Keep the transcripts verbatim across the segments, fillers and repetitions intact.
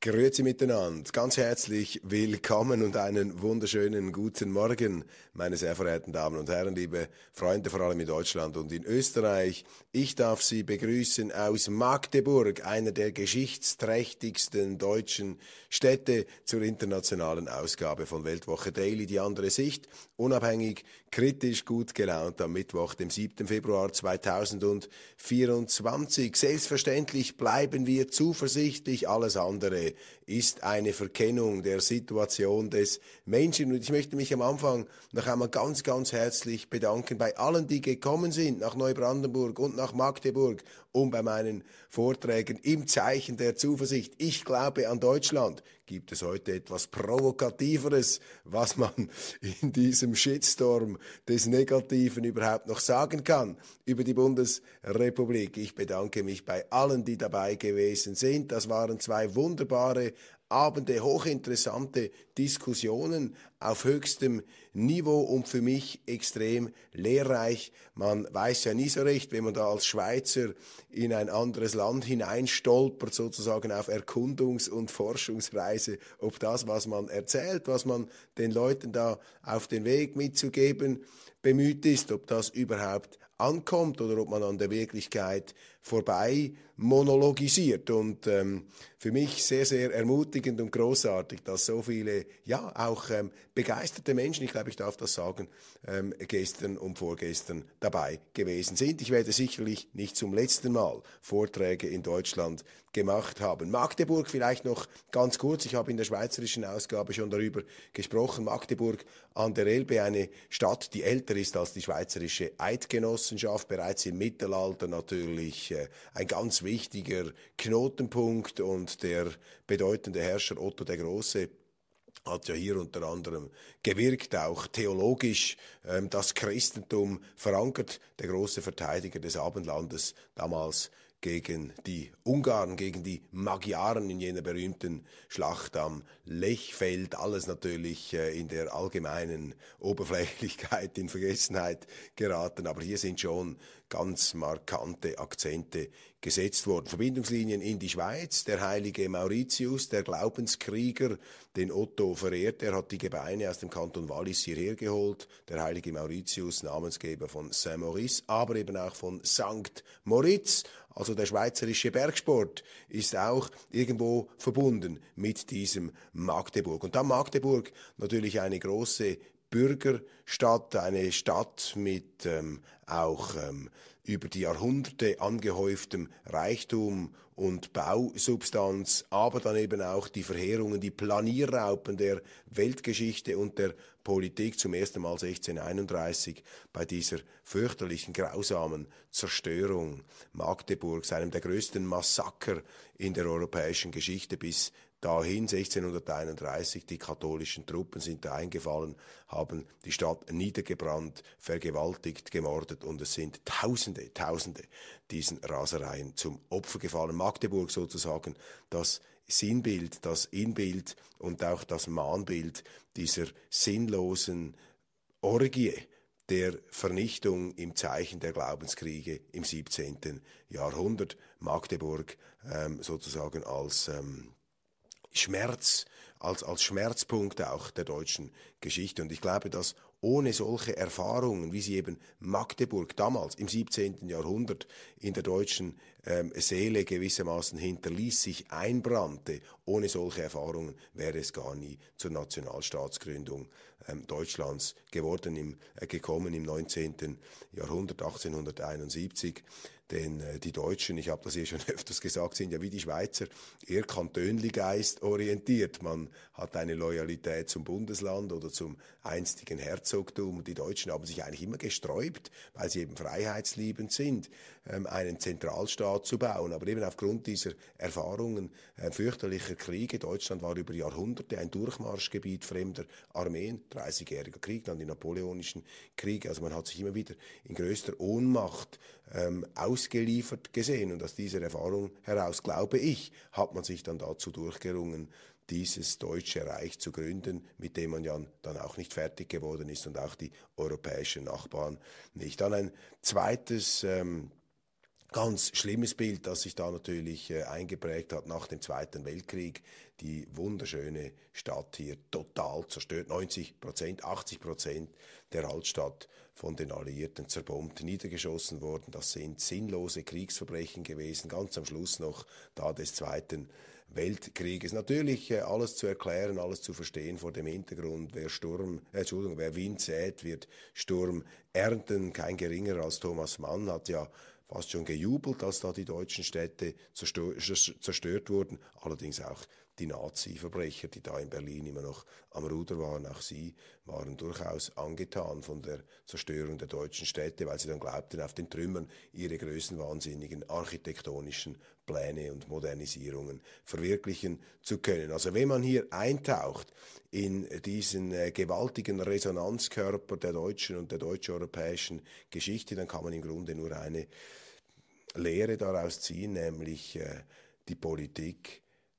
Grüezi miteinander, ganz herzlich willkommen und einen wunderschönen guten Morgen, meine sehr verehrten Damen und Herren, liebe Freunde, vor allem in Deutschland und in Österreich. Ich darf Sie begrüßen aus Magdeburg, einer der geschichtsträchtigsten deutschen Städte, zur internationalen Ausgabe von Weltwoche Daily, die andere Sicht, unabhängig, kritisch, gut gelaunt am Mittwoch, dem siebten Februar zweitausendvierundzwanzig. Selbstverständlich bleiben wir zuversichtlich, alles andere ist eine Verkennung der Situation des Menschen. Und ich möchte mich am Anfang noch einmal ganz, ganz herzlich bedanken bei allen, die gekommen sind nach Neubrandenburg und nach Magdeburg, um bei meinen Vorträgen im Zeichen der Zuversicht, ich glaube an Deutschland, gibt es heute etwas Provokativeres, was man in diesem Shitstorm des Negativen überhaupt noch sagen kann über die Bundesrepublik. Ich bedanke mich bei allen, die dabei gewesen sind. Das waren zwei wunderbare Abende, hochinteressante Diskussionen auf höchstem Niveau und für mich extrem lehrreich. Man weiß ja nie so recht, wenn man da als Schweizer in ein anderes Land hineinstolpert, sozusagen auf Erkundungs- und Forschungsreise, ob das, was man erzählt, was man den Leuten da auf den Weg mitzugeben bemüht ist, ob das überhaupt ankommt oder ob man an der Wirklichkeit vorbei monologisiert. Und ähm, für mich sehr, sehr ermutigend und großartig, dass so viele, ja, auch ähm, begeisterte Menschen, ich glaube, ich darf das sagen, ähm, gestern und vorgestern dabei gewesen sind. Ich werde sicherlich nicht zum letzten Mal Vorträge in Deutschland gemacht haben. Magdeburg vielleicht noch ganz kurz, ich habe in der schweizerischen Ausgabe schon darüber gesprochen, Magdeburg an der Elbe, eine Stadt, die älter ist als die schweizerische Eidgenossenschaft, bereits im Mittelalter natürlich äh, ein ganz wichtiger Knotenpunkt, und der bedeutende Herrscher Otto der Große hat ja hier unter anderem gewirkt, auch theologisch ähm, das Christentum verankert, der große Verteidiger des Abendlandes damals gegen die Ungarn, gegen die Magyaren in jener berühmten Schlacht am Lechfeld. Alles natürlich äh, in der allgemeinen Oberflächlichkeit in Vergessenheit geraten, aber hier sind schon ganz markante Akzente gesetzt worden. Verbindungslinien in die Schweiz, der heilige Mauritius, der Glaubenskrieger, den Otto verehrt, er hat die Gebeine aus dem Kanton Wallis hierher geholt, der heilige Mauritius, Namensgeber von Saint-Maurice, aber eben auch von Sankt Moritz, also der schweizerische Bergsport ist auch irgendwo verbunden mit diesem Magdeburg. Und dann Magdeburg natürlich eine große Bürgerstadt, eine Stadt mit ähm, auch ähm, über die Jahrhunderte angehäuftem Reichtum und Bausubstanz, aber dann eben auch die Verheerungen, die Planierraupen der Weltgeschichte und der Politik, zum ersten Mal sechzehnhunderteinunddreißig bei dieser fürchterlichen, grausamen Zerstörung Magdeburgs, einem der größten Massaker in der europäischen Geschichte bis dahin, sechzehnhunderteinunddreißig, die katholischen Truppen sind da eingefallen, haben die Stadt niedergebrannt, vergewaltigt, gemordet, und es sind Tausende, Tausende diesen Rasereien zum Opfer gefallen. Magdeburg sozusagen das Sinnbild, das Inbild und auch das Mahnbild dieser sinnlosen Orgie der Vernichtung im Zeichen der Glaubenskriege im siebzehnten Jahrhundert. Magdeburg ähm, sozusagen als ähm, Schmerz, als, als Schmerzpunkt auch der deutschen Geschichte. Und ich glaube, dass ohne solche Erfahrungen, wie sie eben Magdeburg damals im siebzehnten Jahrhundert in der deutschen ähm, Seele gewissermaßen hinterließ, sich einbrannte, ohne solche Erfahrungen wäre es gar nie zur Nationalstaatsgründung ähm, Deutschlands geworden, im, äh, gekommen im neunzehnten Jahrhundert, achtzehnhunderteinundsiebzig. Denn äh, die Deutschen, ich habe das hier schon öfters gesagt, sind ja wie die Schweizer eher Kantönli-Geist orientiert. Man hat eine Loyalität zum Bundesland oder zum einstigen Herzogtum. Und die Deutschen haben sich eigentlich immer gesträubt, weil sie eben freiheitsliebend sind, ähm, einen Zentralstaat zu bauen. Aber eben aufgrund dieser Erfahrungen äh, fürchterlicher Kriege, Deutschland war über Jahrhunderte ein Durchmarschgebiet fremder Armeen, dreißigjähriger Krieg, dann die napoleonischen Kriege. Also man hat sich immer wieder in größter Ohnmacht ähm, ausgeliefert gesehen. Und aus dieser Erfahrung heraus, glaube ich, hat man sich dann dazu durchgerungen, dieses Deutsche Reich zu gründen, mit dem man ja dann auch nicht fertig geworden ist und auch die europäischen Nachbarn nicht. Dann ein zweites ähm, Ganz schlimmes Bild, das sich da natürlich äh, eingeprägt hat nach dem Zweiten Weltkrieg. Die wunderschöne Stadt hier total zerstört. neunzig Prozent, achtzig Prozent der Altstadt von den Alliierten zerbombt, niedergeschossen worden. Das sind sinnlose Kriegsverbrechen gewesen. Ganz am Schluss noch da des Zweiten Weltkrieges. Natürlich äh, alles zu erklären, alles zu verstehen vor dem Hintergrund. Wer Sturm, äh, Entschuldigung, wer Wind sät, wird Sturm ernten. Kein geringer als Thomas Mann hat ja fast schon gejubelt, als da die deutschen Städte zerstört wurden. Allerdings auch die Nazi-Verbrecher, die da in Berlin immer noch am Ruder waren, auch sie waren durchaus angetan von der Zerstörung der deutschen Städte, weil sie dann glaubten, auf den Trümmern ihre größenwahnsinnigen architektonischen Pläne und Modernisierungen verwirklichen zu können. Also wenn man hier eintaucht in diesen äh, gewaltigen Resonanzkörper der deutschen und der deutsch-europäischen Geschichte, dann kann man im Grunde nur eine Lehre daraus ziehen, nämlich äh, die Politik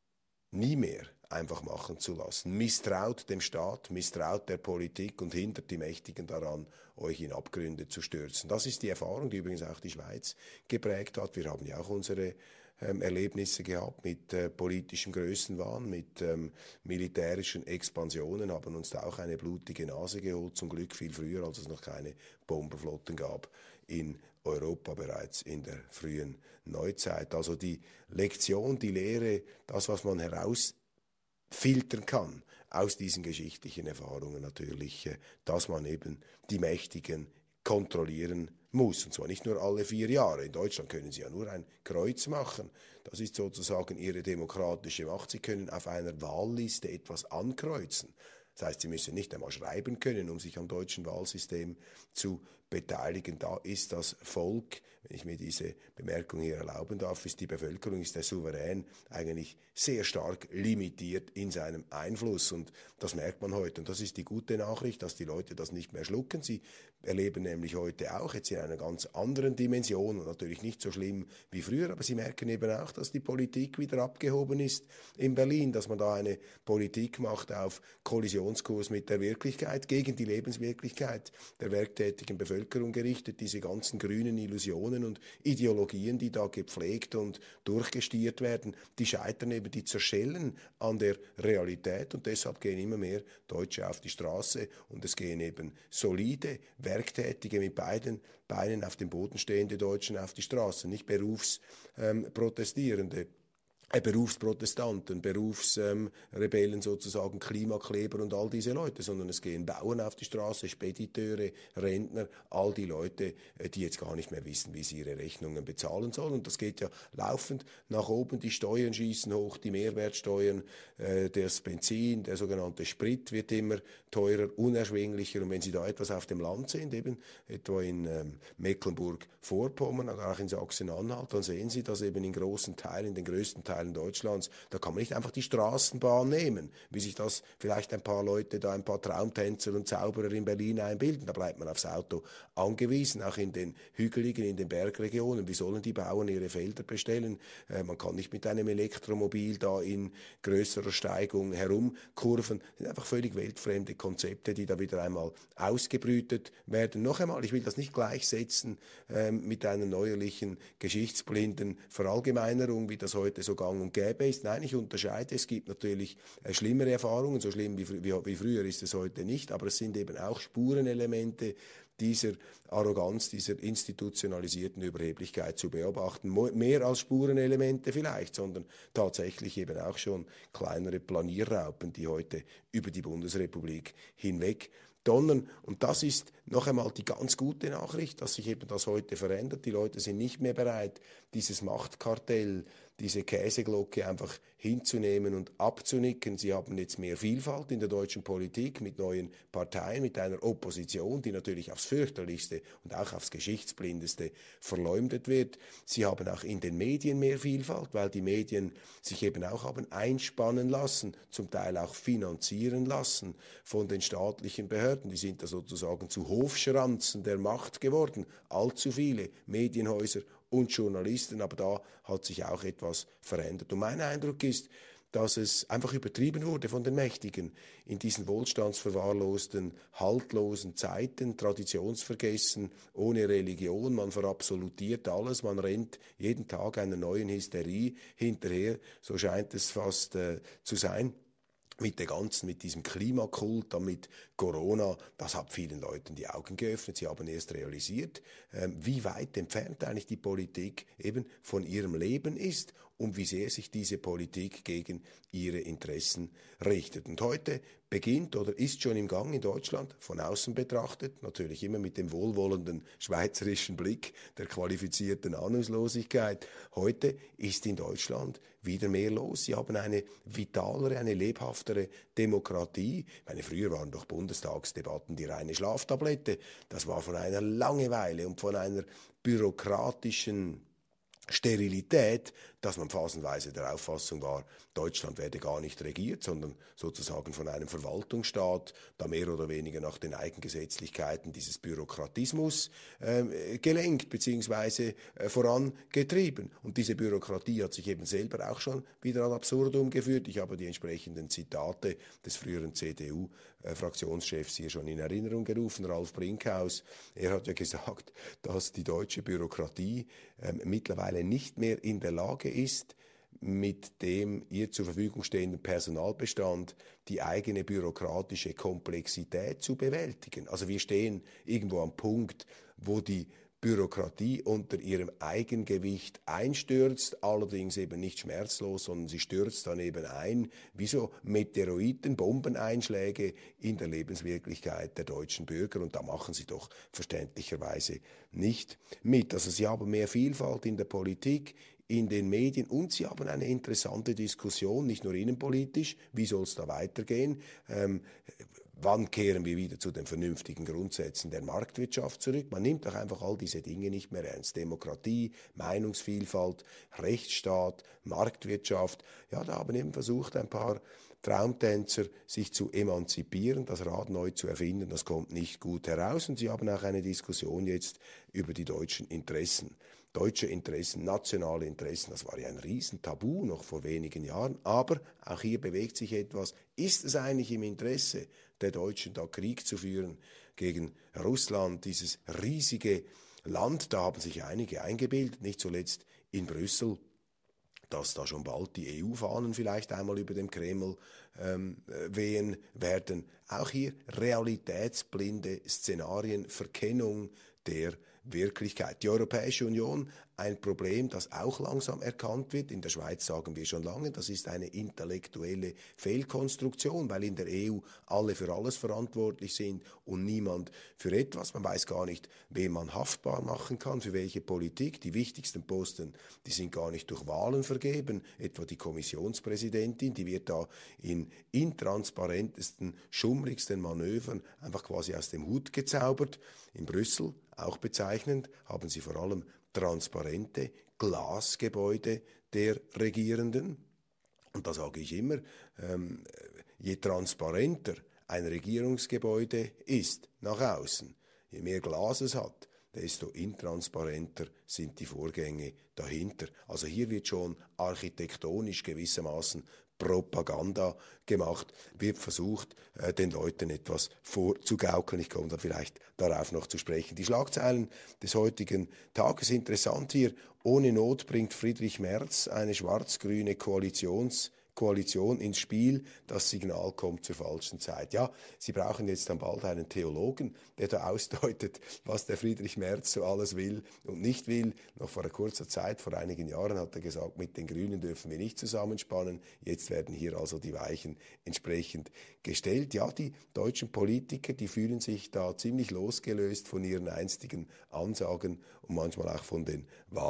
nie mehr einfach machen zu lassen. Misstraut dem Staat, misstraut der Politik und hindert die Mächtigen daran, euch in Abgründe zu stürzen. Das ist die Erfahrung, die übrigens auch die Schweiz geprägt hat. Wir haben ja auch unsere ähm, Erlebnisse gehabt mit äh, politischem Größenwahn, mit ähm, militärischen Expansionen, haben uns da auch eine blutige Nase geholt, zum Glück viel früher, als es noch keine Bomberflotten gab in Europa, bereits in der frühen Neuzeit. Also die Lektion, die Lehre, das, was man herausfiltern kann aus diesen geschichtlichen Erfahrungen natürlich, dass man eben die Mächtigen kontrollieren muss. Und zwar nicht nur alle vier Jahre. In Deutschland können sie ja nur ein Kreuz machen. Das ist sozusagen ihre demokratische Macht. Sie können auf einer Wahlliste etwas ankreuzen. Das heißt, sie müssen nicht einmal schreiben können, um sich am deutschen Wahlsystem zu beteiligen. Da ist das Volk, wenn ich mir diese Bemerkung hier erlauben darf, ist die Bevölkerung, ist der Souverän eigentlich sehr stark limitiert in seinem Einfluss. Und das merkt man heute. Und das ist die gute Nachricht, dass die Leute das nicht mehr schlucken. Sie erleben nämlich heute auch, jetzt in einer ganz anderen Dimension und natürlich nicht so schlimm wie früher, aber sie merken eben auch, dass die Politik wieder abgehoben ist in Berlin, dass man da eine Politik macht auf Kollisionskurs mit der Wirklichkeit, gegen die Lebenswirklichkeit der werktätigen Bevölkerung gerichtet. Diese ganzen grünen Illusionen und Ideologien, die da gepflegt und durchgestiert werden, die scheitern eben, die zerschellen an der Realität und deshalb gehen immer mehr Deutsche auf die Straße und es gehen eben solide, werktätige, mit beiden Beinen auf dem Boden stehende Deutschen auf die Straße, nicht Berufsprotestierende. Ähm, Äh, Berufsprotestanten, Berufsrebellen ähm, sozusagen, Klimakleber und all diese Leute, sondern es gehen Bauern auf die Straße, Spediteure, Rentner, all die Leute, äh, die jetzt gar nicht mehr wissen, wie sie ihre Rechnungen bezahlen sollen. Und das geht ja laufend nach oben, die Steuern schießen hoch, die Mehrwertsteuern, äh, das Benzin, der sogenannte Sprit wird immer teurer, unerschwinglicher. Und wenn Sie da etwas auf dem Land sind, eben etwa in ähm, Mecklenburg-Vorpommern oder auch in Sachsen-Anhalt, dann sehen Sie, dass eben in großen Teilen, in den größten Teilen Deutschlands, da kann man nicht einfach die Straßenbahn nehmen, wie sich das vielleicht ein paar Leute, da ein paar Traumtänzer und Zauberer in Berlin einbilden. Da bleibt man aufs Auto angewiesen, auch in den hügeligen, in den Bergregionen. Wie sollen die Bauern ihre Felder bestellen? Äh, man kann nicht mit einem Elektromobil da in größerer Steigung herumkurven. Das sind einfach völlig weltfremde Konzepte, die da wieder einmal ausgebrütet werden. Noch einmal, ich will das nicht gleichsetzen äh, mit einer neuerlichen geschichtsblinden Verallgemeinerung, wie das heute so gang und gäbe ist. Nein, ich unterscheide. Es gibt natürlich äh, schlimmere Erfahrungen, so schlimm wie, wie, wie früher ist es heute nicht, aber es sind eben auch Spurenelemente dieser Arroganz, dieser institutionalisierten Überheblichkeit zu beobachten. Mehr als Spurenelemente vielleicht, sondern tatsächlich eben auch schon kleinere Planierraupen, die heute über die Bundesrepublik hinweg donnern. Und das ist noch einmal die ganz gute Nachricht, dass sich eben das heute verändert. Die Leute sind nicht mehr bereit, dieses Machtkartell, diese Käseglocke einfach hinzunehmen und abzunicken. Sie haben jetzt mehr Vielfalt in der deutschen Politik mit neuen Parteien, mit einer Opposition, die natürlich aufs fürchterlichste und auch aufs geschichtsblindeste verleumdet wird. Sie haben auch in den Medien mehr Vielfalt, weil die Medien sich eben auch haben einspannen lassen, zum Teil auch finanzieren lassen von den staatlichen Behörden. Die sind da sozusagen zu Hofschranzen der Macht geworden. Allzu viele Medienhäuser und Journalisten, aber da hat sich auch etwas verändert. Und mein Eindruck ist, dass es einfach übertrieben wurde von den Mächtigen in diesen wohlstandsverwahrlosten, haltlosen Zeiten, traditionsvergessen, ohne Religion. Man verabsolutiert alles, man rennt jeden Tag einer neuen Hysterie hinterher, so scheint es fast äh, zu sein. Mit der ganzen, mit diesem Klimakult, dann mit Corona, das hat vielen Leuten die Augen geöffnet. Sie haben erst realisiert, ähm, wie weit entfernt eigentlich die Politik eben von ihrem Leben ist und wie sehr sich diese Politik gegen ihre Interessen richtet. Und heute beginnt oder ist schon im Gang in Deutschland, von außen betrachtet, natürlich immer mit dem wohlwollenden schweizerischen Blick der qualifizierten Ahnungslosigkeit. Heute ist in Deutschland wieder mehr los. Sie haben eine vitalere, eine lebhaftere Demokratie. Ich meine, früher waren doch Bundestagsdebatten die reine Schlaftablette. Das war von einer Langeweile und von einer bürokratischen Sterilität, dass man phasenweise der Auffassung war, Deutschland werde gar nicht regiert, sondern sozusagen von einem Verwaltungsstaat, da mehr oder weniger nach den Eigengesetzlichkeiten dieses Bürokratismus äh, gelenkt bzw. Äh, vorangetrieben. Und diese Bürokratie hat sich eben selber auch schon wieder ad absurdum geführt. Ich habe die entsprechenden Zitate des früheren C D U-Fraktionschefs hier schon in Erinnerung gerufen, Ralf Brinkhaus. Er hat ja gesagt, dass die deutsche Bürokratie äh, mittlerweile nicht mehr in der Lage ist, mit dem ihr zur Verfügung stehenden Personalbestand die eigene bürokratische Komplexität zu bewältigen. Also wir stehen irgendwo am Punkt, wo die Bürokratie unter ihrem Eigengewicht einstürzt, allerdings eben nicht schmerzlos, sondern sie stürzt dann eben ein, wie so Meteoriten, Bombeneinschläge in der Lebenswirklichkeit der deutschen Bürger, und da machen sie doch verständlicherweise nicht mit. Also sie haben mehr Vielfalt in der Politik, in den Medien, und sie haben eine interessante Diskussion, nicht nur innenpolitisch, wie soll es da weitergehen, ähm, wann kehren wir wieder zu den vernünftigen Grundsätzen der Marktwirtschaft zurück. Man nimmt doch einfach all diese Dinge nicht mehr ernst. Demokratie, Meinungsvielfalt, Rechtsstaat, Marktwirtschaft, ja, da haben eben versucht ein paar Traumtänzer sich zu emanzipieren, das Rad neu zu erfinden, das kommt nicht gut heraus, und sie haben auch eine Diskussion jetzt über die deutschen Interessen. Deutsche Interessen, nationale Interessen, das war ja ein Riesentabu noch vor wenigen Jahren, aber auch hier bewegt sich etwas. Ist es eigentlich im Interesse der Deutschen, da Krieg zu führen gegen Russland, dieses riesige Land? Da haben sich einige eingebildet, nicht zuletzt in Brüssel, dass da schon bald die E U-Fahnen vielleicht einmal über dem Kreml ähm, wehen werden. Auch hier realitätsblinde Szenarien, Verkennung der Wirklichkeit. Die Europäische Union, ein Problem, das auch langsam erkannt wird. In der Schweiz sagen wir schon lange, das ist eine intellektuelle Fehlkonstruktion, weil in der E U alle für alles verantwortlich sind und niemand für etwas. Man weiß gar nicht, wen man haftbar machen kann, für welche Politik. Die wichtigsten Posten, die sind gar nicht durch Wahlen vergeben. Etwa die Kommissionspräsidentin, die wird da in intransparentesten, schummrigsten Manövern einfach quasi aus dem Hut gezaubert. In Brüssel, auch bezeichnend, haben sie vor allem transparente Glasgebäude der Regierenden. Und da sage ich immer, ähm, je transparenter ein Regierungsgebäude ist nach außen, je mehr Glas es hat, desto intransparenter sind die Vorgänge dahinter. Also hier wird schon architektonisch gewissermaßen Propaganda gemacht, wird versucht, den Leuten etwas vorzugaukeln. Ich komme da vielleicht darauf noch zu sprechen. Die Schlagzeilen des heutigen Tages, interessant hier: Ohne Not bringt Friedrich Merz eine schwarz-grüne Koalitions Koalition ins Spiel, das Signal kommt zur falschen Zeit. Ja, Sie brauchen jetzt dann bald einen Theologen, der da ausdeutet, was der Friedrich Merz so alles will und nicht will. Noch vor einer kurzer Zeit, vor einigen Jahren, hat er gesagt, mit den Grünen dürfen wir nicht zusammenspannen. Jetzt werden hier also die Weichen entsprechend gestellt. Ja, die deutschen Politiker, die fühlen sich da ziemlich losgelöst von ihren einstigen Ansagen und manchmal auch von den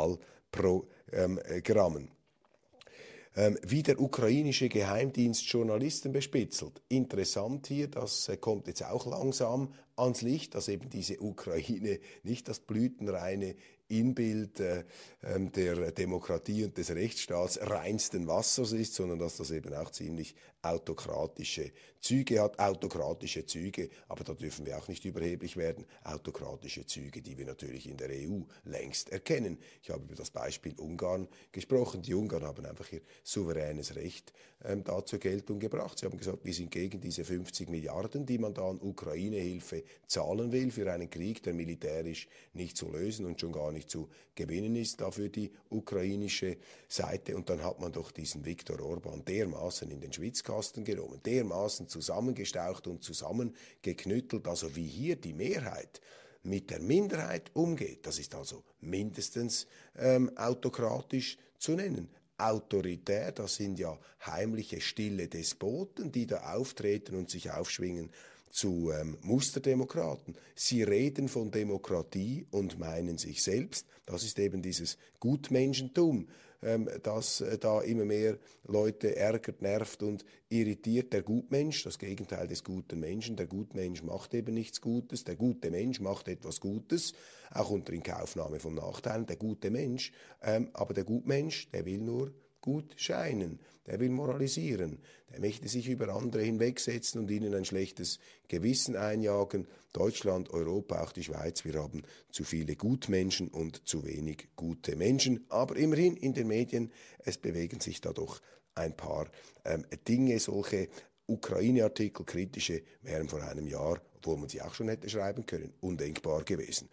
Wahlprogrammen. Ähm, wie der ukrainische Geheimdienst Journalisten bespitzelt. Interessant hier, das äh, kommt jetzt auch langsam ans Licht, dass eben diese Ukraine nicht das blütenreine Inbild äh, der Demokratie und des Rechtsstaats reinsten Wassers ist, sondern dass das eben auch ziemlich autokratische Züge hat, autokratische Züge, aber da dürfen wir auch nicht überheblich werden, autokratische Züge, die wir natürlich in der E U längst erkennen. Ich habe über das Beispiel Ungarn gesprochen. Die Ungarn haben einfach ihr souveränes Recht ähm, da zur Geltung gebracht. Sie haben gesagt, wir sind gegen diese fünfzig Milliarden, die man da an Ukraine-Hilfe zahlen will für einen Krieg, der militärisch nicht zu lösen und schon gar nicht zu gewinnen ist, dafür die ukrainische Seite. Und dann hat man doch diesen Viktor Orban dermaßen in den Schwitzkasten genommen, dermaßen zusammengestaucht und zusammengeknüttelt, also wie hier die Mehrheit mit der Minderheit umgeht. Das ist also mindestens ähm, autokratisch zu nennen. Autoritär, das sind ja heimliche, stille Despoten, die da auftreten und sich aufschwingen zu ähm, Musterdemokraten. Sie reden von Demokratie und meinen sich selbst. Das ist eben dieses Gutmenschentum, ähm, das äh, da immer mehr Leute ärgert, nervt und irritiert. Der Gutmensch, das Gegenteil des guten Menschen. Der Gutmensch macht eben nichts Gutes. Der gute Mensch macht etwas Gutes, auch unter Inkaufnahme von Nachteilen. Der gute Mensch, ähm, aber der Gutmensch, der will nur gut scheinen, der will moralisieren, der möchte sich über andere hinwegsetzen und ihnen ein schlechtes Gewissen einjagen. Deutschland, Europa, auch die Schweiz, wir haben zu viele Gutmenschen und zu wenig gute Menschen. Aber immerhin in den Medien, es bewegen sich da doch ein paar ähm, Dinge, solche Ukraine-Artikel, kritische, wären vor einem Jahr, obwohl man sie auch schon hätte schreiben können, undenkbar gewesen.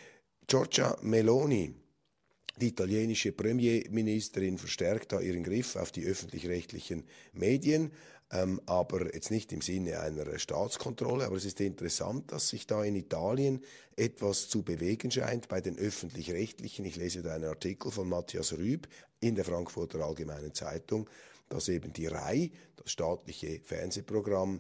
Giorgia Meloni, die italienische Premierministerin, verstärkt da ihren Griff auf die öffentlich-rechtlichen Medien, ähm, aber jetzt nicht im Sinne einer Staatskontrolle. Aber es ist interessant, dass sich da in Italien etwas zu bewegen scheint bei den öffentlich-rechtlichen. Ich lese da einen Artikel von Matthias Rüb in der Frankfurter Allgemeinen Zeitung, dass eben die R A I, das staatliche Fernsehprogramm,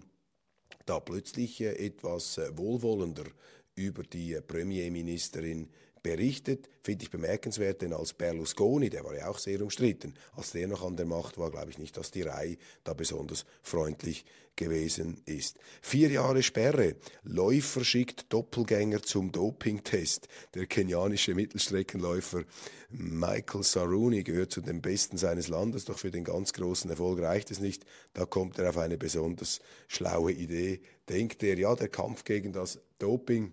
da plötzlich äh, etwas äh, wohlwollender über die äh, Premierministerin berichtet, finde ich bemerkenswert, denn als Berlusconi, der war ja auch sehr umstritten, als der noch an der Macht war, glaube ich nicht, dass die R A I da besonders freundlich gewesen ist. Vier Jahre Sperre. Läufer schickt Doppelgänger zum Dopingtest. Der kenianische Mittelstreckenläufer Michael Saruni gehört zu den Besten seines Landes, doch für den ganz großen Erfolg reicht es nicht. Da kommt er auf eine besonders schlaue Idee. Denkt er, ja, der Kampf gegen das Doping,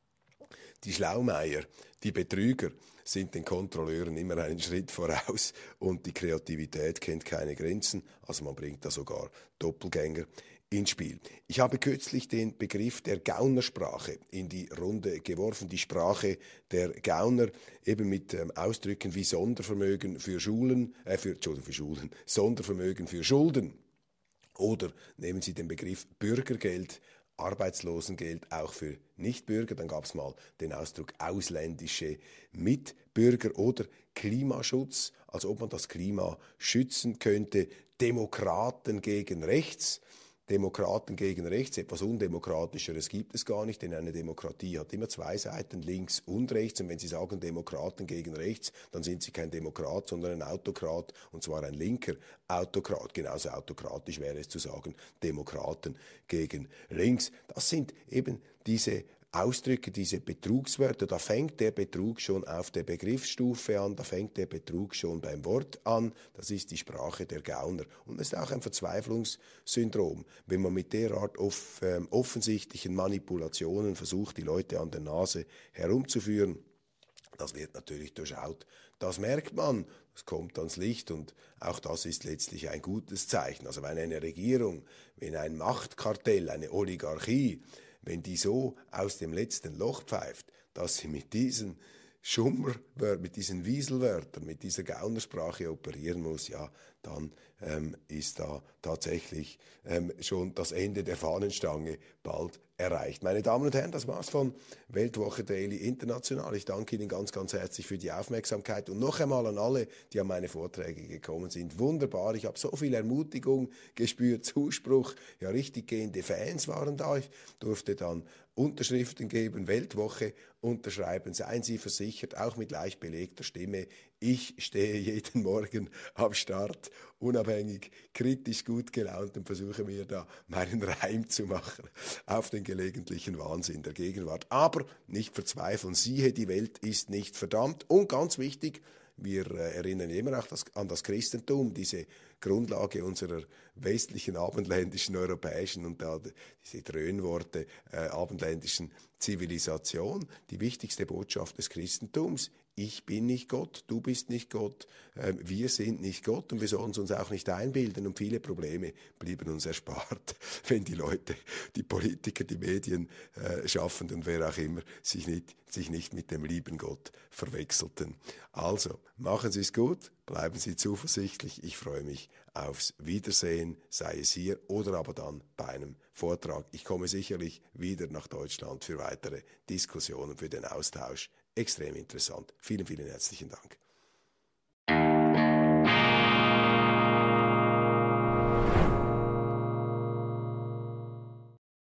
die Schlaumeier, die Betrüger sind den Kontrolleuren immer einen Schritt voraus und die Kreativität kennt keine Grenzen, also man bringt da sogar Doppelgänger ins Spiel. Ich habe kürzlich den Begriff der Gaunersprache in die Runde geworfen, die Sprache der Gauner, eben mit ähm, Ausdrücken wie Sondervermögen für Schulen, äh, für, Entschuldigung, für Schulen, Sondervermögen für Schulden. Oder nehmen Sie den Begriff Bürgergeld, Arbeitslosengeld auch für Nichtbürger, dann gab es mal den Ausdruck ausländische Mitbürger oder Klimaschutz, als ob man das Klima schützen könnte, Demokraten gegen rechts. Demokraten gegen rechts, etwas Undemokratischeres gibt es gar nicht, denn eine Demokratie hat immer zwei Seiten, links und rechts. Und wenn Sie sagen Demokraten gegen rechts, dann sind Sie kein Demokrat, sondern ein Autokrat, und zwar ein linker Autokrat. Genauso autokratisch wäre es zu sagen, Demokraten gegen links. Das sind eben diese Ausdrücke, diese Betrugswörter, da fängt der Betrug schon auf der Begriffsstufe an, da fängt der Betrug schon beim Wort an, das ist die Sprache der Gauner. Und es ist auch ein Verzweiflungssyndrom, wenn man mit derart off, äh, offensichtlichen Manipulationen versucht, die Leute an der Nase herumzuführen. Das wird natürlich durchschaut, das merkt man, es kommt ans Licht und auch das ist letztlich ein gutes Zeichen. Also wenn eine Regierung, wenn ein Machtkartell, eine Oligarchie, wenn die so aus dem letzten Loch pfeift, dass sie mit diesen Schummerwörtern, mit diesen Wieselwörtern, mit dieser Gaunersprache operieren muss, ja, dann ähm, ist da tatsächlich ähm, schon das Ende der Fahnenstange bald erreicht. Meine Damen und Herren, das war's von Weltwoche Daily International. Ich danke Ihnen ganz, ganz herzlich für die Aufmerksamkeit und noch einmal an alle, die an meine Vorträge gekommen sind. Wunderbar, ich habe so viel Ermutigung gespürt, Zuspruch, ja, richtig gehende Fans waren da. Ich durfte dann Unterschriften geben, Weltwoche unterschreiben. Seien Sie versichert, auch mit leicht belegter Stimme, ich stehe jeden Morgen am Start, unabhängig, kritisch, gut gelaunt und versuche mir da meinen Reim zu machen auf den gelegentlichen Wahnsinn der Gegenwart. Aber nicht verzweifeln, siehe, die Welt ist nicht verdammt. Und ganz wichtig, wir äh, erinnern immer auch das, an das Christentum, diese Grundlage unserer westlichen, abendländischen, europäischen und da diese Dröhnworte äh, abendländischen Zivilisation. Die wichtigste Botschaft des Christentums: Ich bin nicht Gott, du bist nicht Gott, äh, wir sind nicht Gott und wir sollen es uns auch nicht einbilden. Und viele Probleme blieben uns erspart, wenn die Leute, die Politiker, die Medien äh, schaffen und wer auch immer sich nicht, sich nicht mit dem lieben Gott verwechselten. Also, machen Sie es gut, bleiben Sie zuversichtlich. Ich freue mich aufs Wiedersehen, sei es hier oder aber dann bei einem Vortrag. Ich komme sicherlich wieder nach Deutschland für weitere Diskussionen, für den Austausch. Extrem interessant. Vielen, vielen herzlichen Dank.